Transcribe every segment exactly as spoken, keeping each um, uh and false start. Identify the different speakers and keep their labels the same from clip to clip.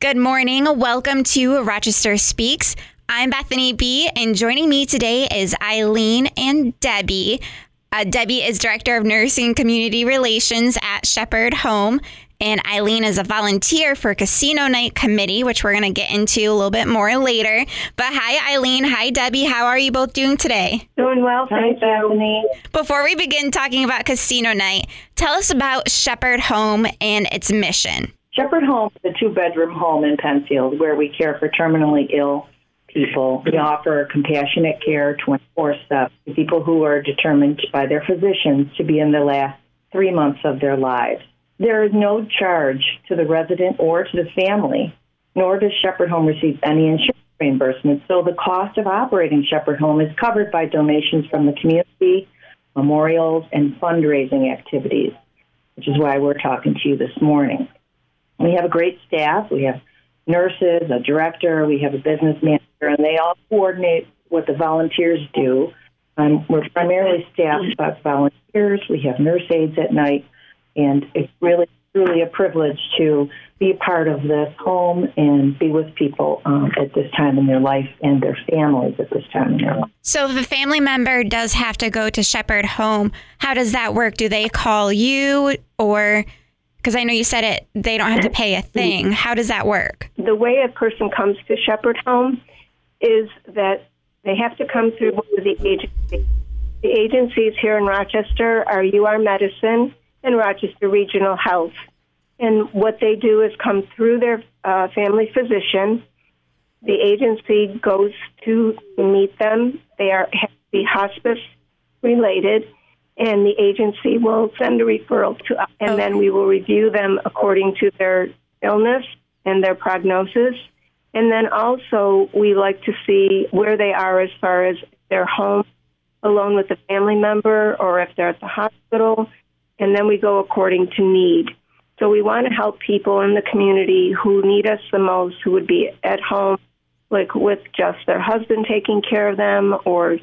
Speaker 1: Good morning. Welcome to Rochester Speaks. I'm Bethany B., and joining me today is Eileen and Debbie. Uh, Debbie is Director of Nursing Community Relations at Shepherd Home, and Eileen is a volunteer for Casino Night Committee, which we're going to get into a little bit more later. But hi, Eileen. Hi, Debbie. How are you both doing today?
Speaker 2: Doing well, thank you. Bethany.
Speaker 1: Before we begin talking about Casino Night, tell us about Shepherd Home and its mission.
Speaker 2: Shepherd Home is a two-bedroom home in Penfield where we care for terminally ill people. We offer compassionate care twenty-four seven to people who are determined by their physicians to be in the last three months of their lives. There is no charge to the resident or to the family, nor does Shepherd Home receive any insurance reimbursement. So the cost of operating Shepherd Home is covered by donations from the community, memorials, and fundraising activities, which is why we're talking to you this morning. We have a great staff. We have nurses, a director, we have a business manager, and they all coordinate what the volunteers do. Um, we're primarily staffed by volunteers. We have nurse aides at night, and it's really, truly a privilege to be a part of this home and be with people um, at this time in their life and their families at this time in their life.
Speaker 1: So if a family member does have to go to Shepherd Home, how does that work? Do they call you, or... Because I know you said it, they don't have to pay a thing. How does that work?
Speaker 3: The way a person comes to Shepherd Home is that they have to come through one of the agencies. The agencies here in Rochester are U R Medicine and Rochester Regional Health. And what they do is come through their uh, family physician. The agency goes to meet them. They are have to be hospice related. And the agency will send a referral to us, and then we will review them according to their illness and their prognosis. And then also we like to see where they are as far as their home alone with a family member or if they're at the hospital. And then we go according to need. So we want to help people in the community who need us the most, who would be at home, like with just their husband taking care of them or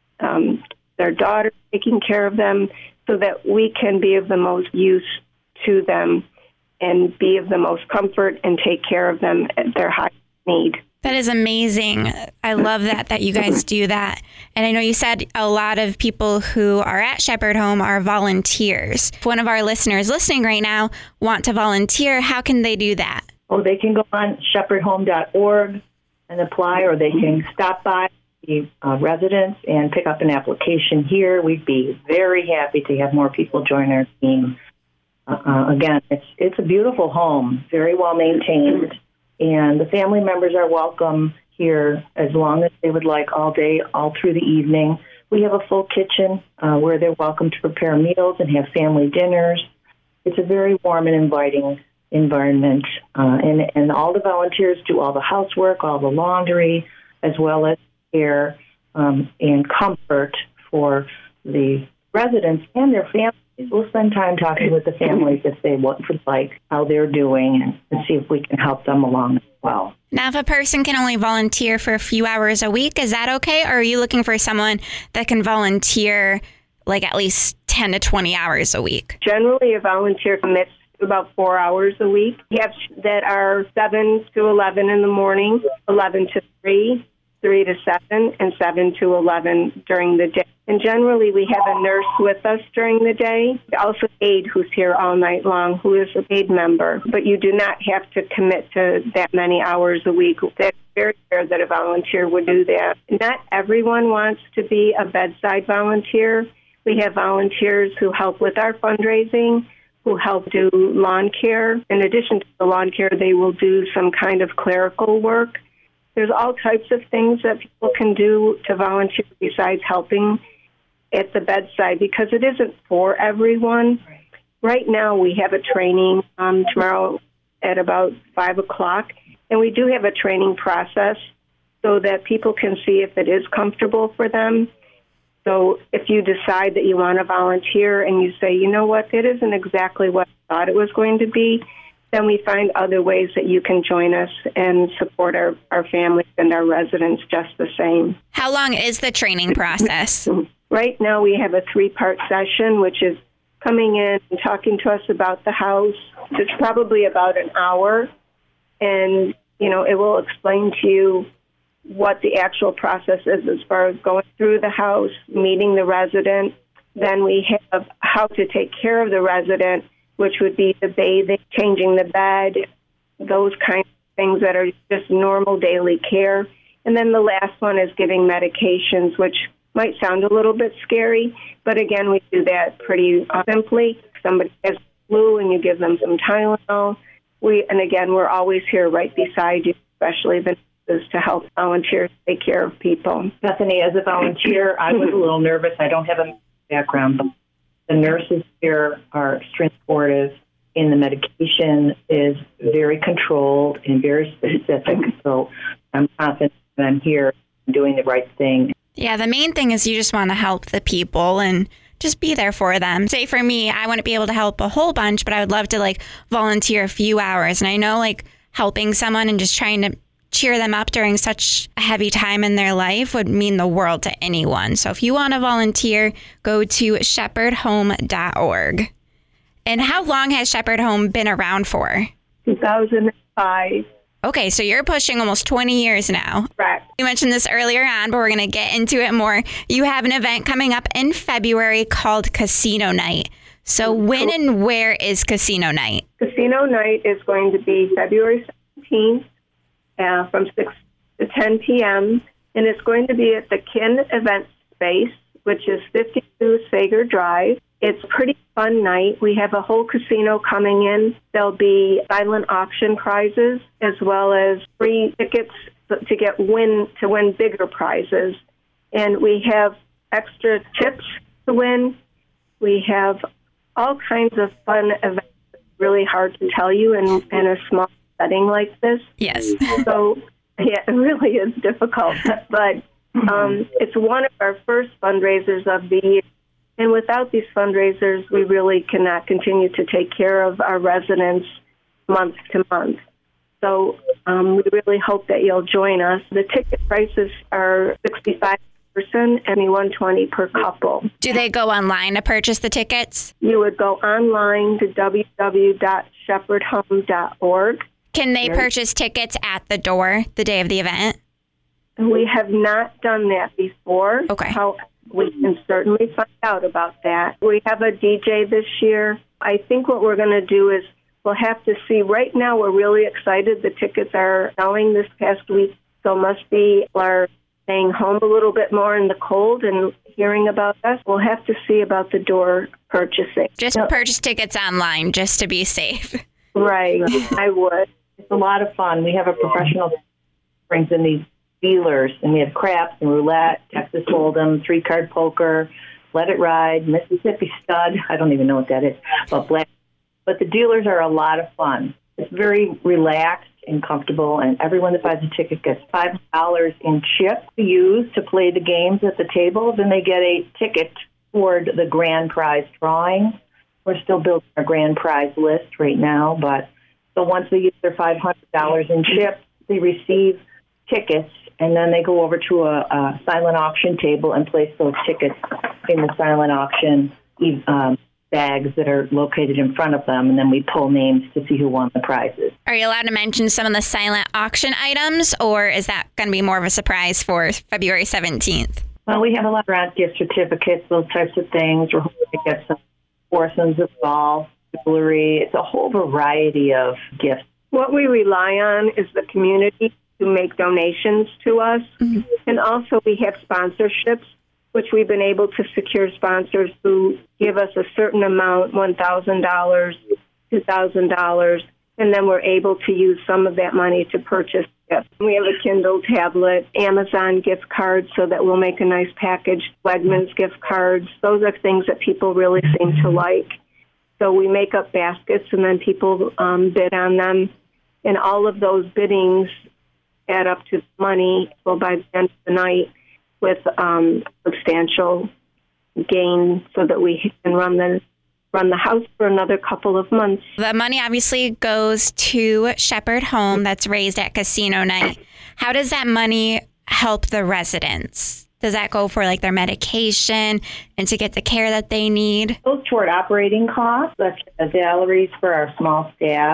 Speaker 3: um their daughter taking care of them, so that we can be of the most use to them and be of the most comfort and take care of them at their highest need.
Speaker 1: That is amazing. I love that, that you guys do that. And I know you said a lot of people who are at Shepherd Home are volunteers. If one of our listeners listening right now want to volunteer, how can they do that?
Speaker 2: Oh, they can go on shepherd home dot org and apply, or they can stop by the uh, residents and pick up an application here. We'd be very happy to have more people join our team. Uh, uh, again, it's it's a beautiful home, very well maintained, and the family members are welcome here as long as they would like, all day, all through the evening. We have a full kitchen uh, where they're welcome to prepare meals and have family dinners. It's a very warm and inviting environment, uh, and, and all the volunteers do all the housework, all the laundry, as well as care um, and comfort for the residents and their families. We'll spend time talking with the families if they would like, how they're doing, and, and see if we can help them along as well.
Speaker 1: Now, if a person can only volunteer for a few hours a week, is that okay? Or are you looking for someone that can volunteer like at least ten to twenty hours a week?
Speaker 3: Generally, a volunteer commits to about four hours a week. We have that are seven to eleven in the morning, eleven to three, three to seven, and seven to eleven during the day. And generally, we have a nurse with us during the day. Also, aide who's here all night long, who is a paid member. But you do not have to commit to that many hours a week. That's very rare that a volunteer would do that. Not everyone wants to be a bedside volunteer. We have volunteers who help with our fundraising, who help do lawn care. In addition to the lawn care, they will do some kind of clerical work. There's all types of things that people can do to volunteer besides helping at the bedside, because it isn't for everyone. Right now, we have a training um, tomorrow at about five o'clock, and we do have a training process so that people can see if it is comfortable for them. So if you decide that you want to volunteer and you say, you know what, that isn't exactly what I thought it was going to be, then we find other ways that you can join us and support our, our families and our residents just the same.
Speaker 1: How long is the training process?
Speaker 3: Right now we have a three-part session, which is coming in and talking to us about the house. It's probably about an hour. and, you know, it will explain to you what the actual process is as far as going through the house, meeting the resident. Then we have how to take care of the resident, which would be the bathing, changing the bed, those kinds of things that are just normal daily care. And then the last one is giving medications, which might sound a little bit scary, but again, we do that pretty simply. If somebody has flu and you give them some Tylenol, we and again, we're always here right beside you, especially the nurses, to help volunteers take care of people.
Speaker 2: Bethany, as a volunteer, I was a little nervous. I don't have a background, but the nurses here are extremely supportive, and the medication is very controlled and very specific. So I'm confident that I'm here doing the right thing.
Speaker 1: Yeah, the main thing is you just want to help the people and just be there for them. Say for me, I wouldn't be able to help a whole bunch, but I would love to like volunteer a few hours. And I know like helping someone and just trying to cheer them up during such a heavy time in their life would mean the world to anyone. So if you want to volunteer, go to shepherd home dot org. And how long has Shepherd Home been around for?
Speaker 3: two thousand five.
Speaker 1: Okay, so you're pushing almost twenty years now.
Speaker 3: Correct.
Speaker 1: You mentioned this earlier on, but we're going to get into it more. You have an event coming up in February called Casino Night. So when and where is Casino Night?
Speaker 3: Casino Night is going to be February seventeenth uh, from six to ten p.m., and it's going to be at the Kin Event Space, which is fifty-two Sager Drive. It's a pretty fun night. We have a whole casino coming in. There'll be silent auction prizes as well as free tickets to get win to win bigger prizes. And we have extra tips to win. We have all kinds of fun events. It's really hard to tell you in, in a small setting like this.
Speaker 1: Yes.
Speaker 3: So, yeah, it really is difficult. But um, it's one of our first fundraisers of the year. And without these fundraisers, we really cannot continue to take care of our residents month to month. So um, we really hope that you'll join us. The ticket prices are sixty-five dollars per person and one hundred twenty dollars per couple.
Speaker 1: Do they go online to purchase the tickets?
Speaker 3: You would go online to w w w dot shepherd home dot org.
Speaker 1: Can they purchase tickets at the door the day of the event?
Speaker 3: We have not done that before.
Speaker 1: Okay.
Speaker 3: How, we can certainly find out about that. We have a D J this year. I think what we're going to do is we'll have to see. Right now, we're really excited. The tickets are selling this past week, so must be are staying home a little bit more in the cold and hearing about us. We'll have to see about the door purchasing.
Speaker 1: Just
Speaker 3: so,
Speaker 1: purchase tickets online just to be safe.
Speaker 3: Right. I would.
Speaker 2: It's a lot of fun. We have a professional that brings in these dealers, and we have craps and roulette, Texas Hold'em, three-card poker, Let It Ride, Mississippi Stud. I don't even know what that is, but black. But the dealers are a lot of fun. It's very relaxed and comfortable, and everyone that buys a ticket gets five dollars in chips to use to play the games at the tables, and they get a ticket toward the grand prize drawing. We're still building our grand prize list right now, but so once they use their five hundred dollars in chips, they receive tickets, and then they go over to a, a silent auction table and place those tickets in the silent auction um, bags that are located in front of them, and then we pull names to see who won the prizes.
Speaker 1: Are you allowed to mention some of the silent auction items, or is that going to be more of a surprise for February seventeenth?
Speaker 2: Well, we have a lot of gift certificates, those types of things. We're hoping to get some foursomes of golf, jewelry. It's a whole variety of gifts.
Speaker 3: What we rely on is the community to make donations to us. Mm-hmm. And also we have sponsorships, which we've been able to secure sponsors who give us a certain amount, one thousand dollars, two thousand dollars, and then we're able to use some of that money to purchase gifts. We have a Kindle tablet, Amazon gift cards, so that we'll make a nice package, Wegmans gift cards. Those are things that people really seem to like. So we make up baskets, and then people um, bid on them. And all of those biddings add up to money, well, by the end of the night, with um, substantial gain so that we can run the run the house for another couple of months.
Speaker 1: The money obviously goes to Shepherd Home that's raised at Casino Night. How does that money help the residents? Does that go for like their medication and to get the care that they need?
Speaker 2: It goes toward operating costs, such as salaries for our small staff,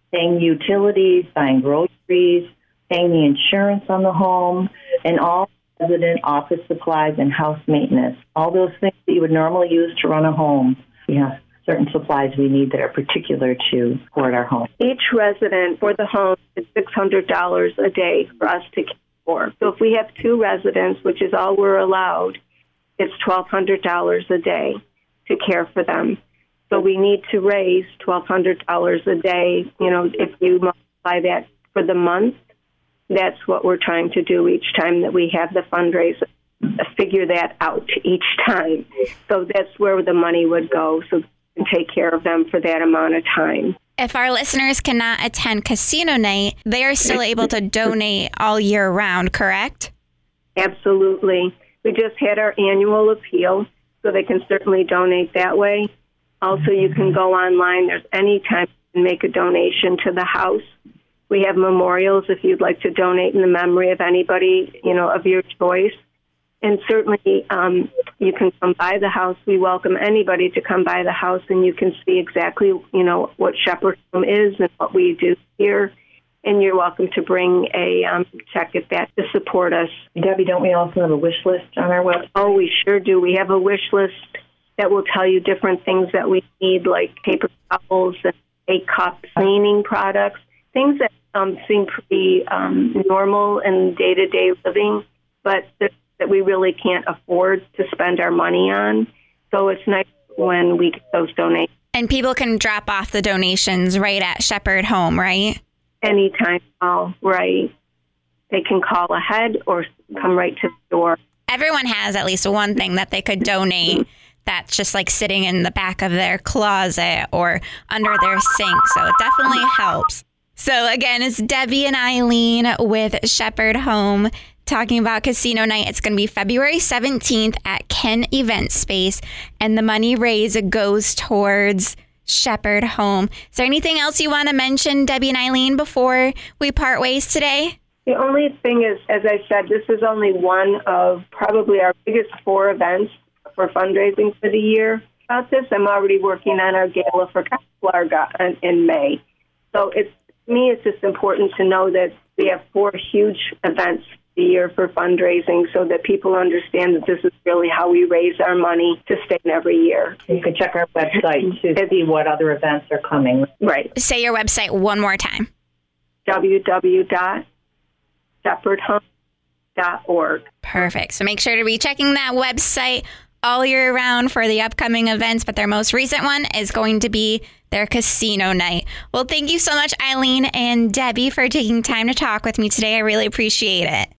Speaker 2: paying utilities, buying groceries, paying the insurance on the home, and all resident office supplies and house maintenance. All those things that you would normally use to run a home. We have certain supplies we need that are particular to support our home.
Speaker 3: Each resident for the home is six hundred dollars a day for us to care for. So if we have two residents, which is all we're allowed, it's twelve hundred dollars a day to care for them. So we need to raise twelve hundred dollars a day. You know, if you multiply that for the month, that's what we're trying to do each time that we have the fundraiser. Figure that out each time. So that's where the money would go, so we can take care of them for that amount of time.
Speaker 1: If our listeners cannot attend casino night, they are still able to donate all year round, correct?
Speaker 3: Absolutely. We just had our annual appeal, so they can certainly donate that way. Also, you can go online. There's any time you can make a donation to the house. We have memorials if you'd like to donate in the memory of anybody, you know, of your choice. And certainly um, you can come by the house. We welcome anybody to come by the house, and you can see exactly, you know, what Shepherd Home is and what we do here. And you're welcome to bring a um, check at that to support us.
Speaker 2: Debbie, don't we also have a wish list on our website?
Speaker 3: Oh, we sure do. We have a wish list that will tell you different things that we need, like paper towels and A-cup cleaning products, things that um, seem pretty um, normal in day-to-day living, but that we really can't afford to spend our money on. So it's nice when we get those donations.
Speaker 1: And people can drop off the donations right at Shepherd Home, right?
Speaker 3: Anytime, all right. They can call ahead or come right to the door.
Speaker 1: Everyone has at least one thing that they could donate that's just like sitting in the back of their closet or under their sink. So it definitely helps. So again, it's Debbie and Eileen with Shepherd Home talking about casino night. It's going to be February seventeenth at Ken Event Space, and the money raised goes towards Shepherd Home. Is there anything else you want to mention, Debbie and Eileen, before we part ways today?
Speaker 3: The only thing is, as I said, this is only one of probably our biggest four events for fundraising for the year. About this, I'm already working on our gala for Larga in May. So it's, to me, it's just important to know that we have four huge events a year for fundraising so that people understand that this is really how we raise our money to stay every year.
Speaker 2: You can check our website to see what other events are coming.
Speaker 3: Right.
Speaker 1: Say your website one more time.
Speaker 3: w w w dot shepherd home dot org.
Speaker 1: Perfect. So make sure to be checking that website all year round for the upcoming events, but their most recent one is going to be their casino night. Well, thank you so much, Eileen and Debbie, for taking time to talk with me today. I really appreciate it.